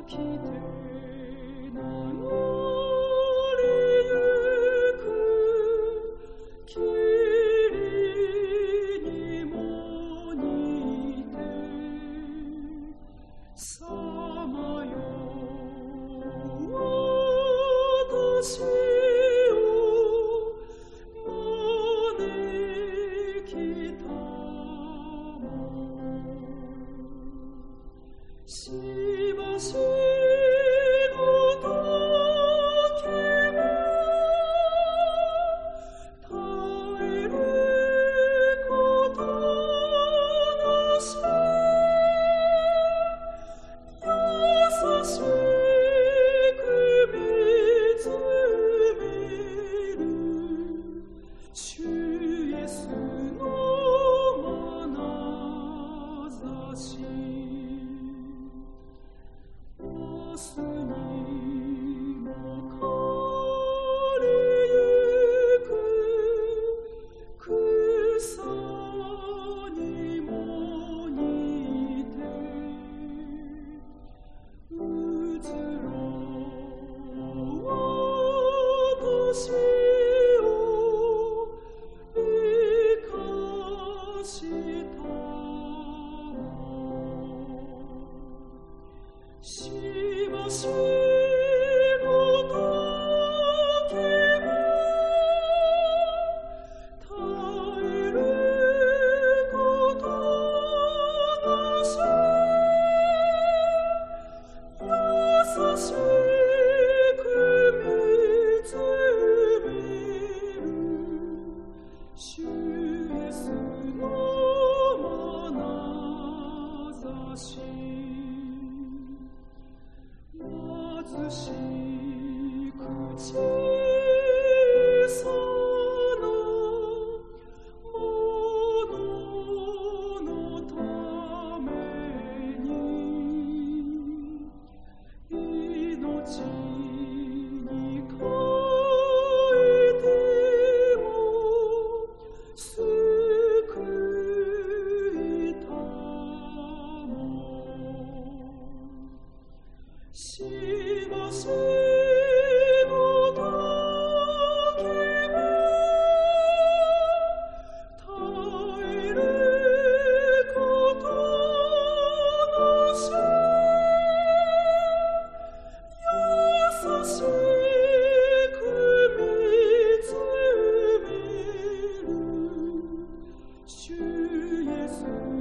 来て流れゆく霧にも似てさまよ私を招きたもしばしごとけば耐えることなし優しく見つめる主イエスの眼差し明日にも枯れゆく草にも似てうつろ私を生かしたもしばしごとけば耐えることなし優しく見つめる主イエスの眼差し貧しく小さなもののために命に変えても救いたもしばしごとけば耐えることなし優しく見つめる主イエス